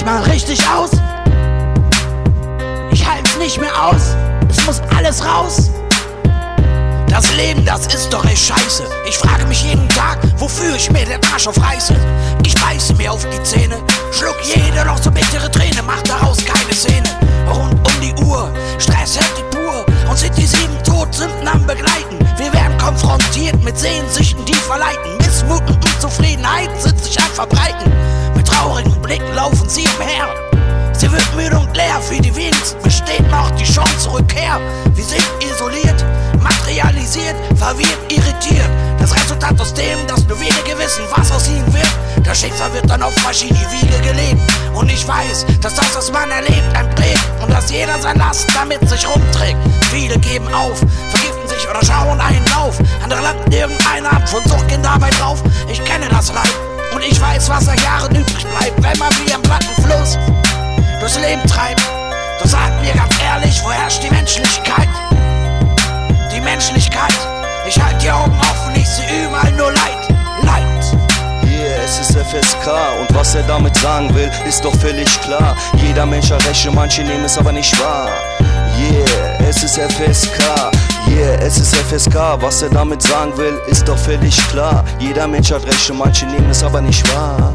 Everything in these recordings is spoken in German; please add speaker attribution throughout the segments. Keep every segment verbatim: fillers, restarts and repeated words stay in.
Speaker 1: mich mal richtig aus. Ich halt's nicht mehr aus, es muss alles raus. Das Leben, das ist doch echt scheiße. Ich frage mich jeden Tag, wofür ich mir den Arsch aufreiße. Ich beiße mir auf die Zähne, schluck jede noch so bittere Träne, mach daraus keine Szene. Rund um die Uhr, Stress hält die pur und sind die sieben Todsünden am Begleiten. Wir werden konfrontiert mit Sehnsüchten, die verleiten. Missmut und Unzufriedenheit sind sich am Verbreiten. Mit traurigen Blicken laufen sie umher. Sie wird müde und leer, für die wenigsten besteht noch die Chance zur Rückkehr. Wir sind isoliert, materialisiert, verwirrt, irritiert. Das Resultat aus dem, dass nur wenige wissen, was aus ihnen wird. Das Schicksal wird dann auf verschiedene Wiege gelegt. Und ich weiß, dass das, was man erlebt, einem prägt. Und dass jeder sein Last damit sich rumträgt. Viele geben auf, vergiften sich oder schauen einen Lauf. Andere landen irgendeiner ab, von Sucht gehen dabei drauf. Ich kenne das Leid und ich weiß, was nach Jahren übrig bleibt, wenn man wie am glatten Fluss durchs Leben treibt. Du sag mir ganz ehrlich, wo herrscht die Menschlichkeit? Die Menschlichkeit, ich halt die Augen offen, ich seh überall nur Leid, Leid.
Speaker 2: Yeah, es ist F S K und was er damit sagen will, ist doch völlig klar. Jeder Mensch hat Rechte, manche nehmen es aber nicht wahr. Yeah, es ist F S K. Yeah, es ist F S K, was er damit sagen will, ist doch völlig klar. Jeder Mensch hat Rechte, manche nehmen es aber nicht wahr.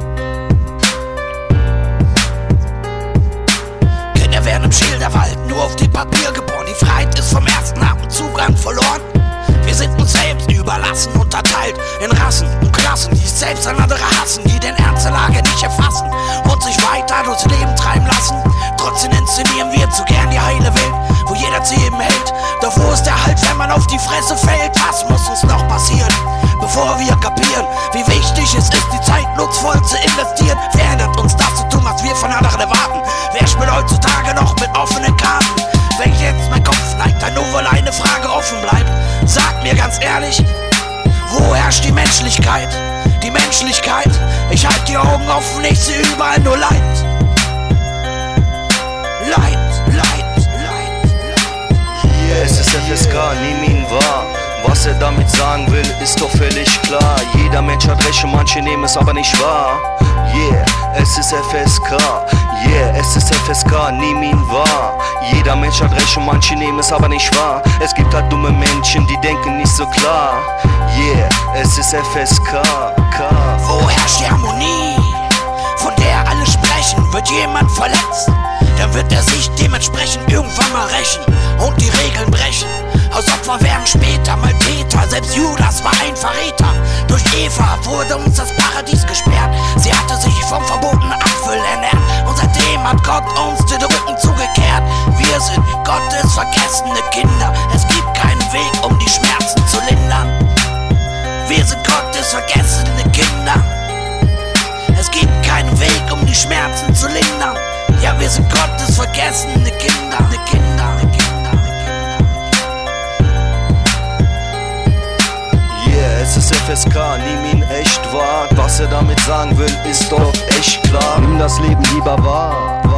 Speaker 1: Kinder werden im Schilderwald nur auf dem Papier geboren. Die Freiheit ist vom ersten Atemzugang verloren. Wir sind uns selbst überlassen, unterteilt in Rassen und Klassen, die selbst an andere hassen, die den Ernst der Lage nicht erfassen und sich weiter durchs Leben treiben lassen. Trotzdem inszenieren wir zu gern die heile Welt, wo jeder zu jedem hält. Doch wo ist der Halt, wenn man auf die Fresse fällt? Was muss uns noch passieren, bevor wir kapieren, wie wichtig es ist, die Zeit nutzvoll zu investieren? Wer hindert uns, das zu tun, was wir von anderen erwarten? Wer spielt heutzutage noch mit offenen Karten? Wenn jetzt mein Kopf neigt, dann nur weil eine Frage offen bleibt. Sag mir ganz ehrlich, wo herrscht die Menschlichkeit? Die Menschlichkeit, ich halt die Augen offen, ich seh überall nur Leid. Leid, Leid, Leid, Leid.
Speaker 2: Yeah, es ist F S K, nimm ihn wahr. Was er damit sagen will, ist doch völlig klar. Jeder Mensch hat Recht und manche nehmen es aber nicht wahr. Yeah, es ist F S K. Yeah, es ist F S K, nimm ihn wahr. Jeder Mensch hat Recht und manche nehmen es aber nicht wahr. Es gibt halt dumme Menschen, die denken nicht so klar. Yeah, es ist F S K. K.
Speaker 1: Wo herrscht die Harmonie, von der alle sprechen? Wird jemand verletzt, dann wird er sich dementsprechend irgendwann mal rächen und die Regeln brechen. Aus Opfer werden später mal Täter, selbst Judas war ein Verräter. Durch Eva wurde uns das Paradies gesperrt. Sie hatte sich vom verbotenen Apfel ernährt und seitdem hat Gott uns den Rücken zugekehrt. Wir sind Gottes vergessene Kinder, es gibt keinen Weg, um die Schmerzen zu lindern. Wir sind Gottes vergessene Kinder, es gibt keinen Weg, um die Schmerzen zu lindern. Ja, wir sind Gottes vergessene Kinder, ne Kinder, ne Kinder, ne Kinder.
Speaker 2: Yeah, es ist F S K, nimm ihn echt wahr. Was er damit sagen will, ist doch echt klar. Nimm das Leben lieber wahr.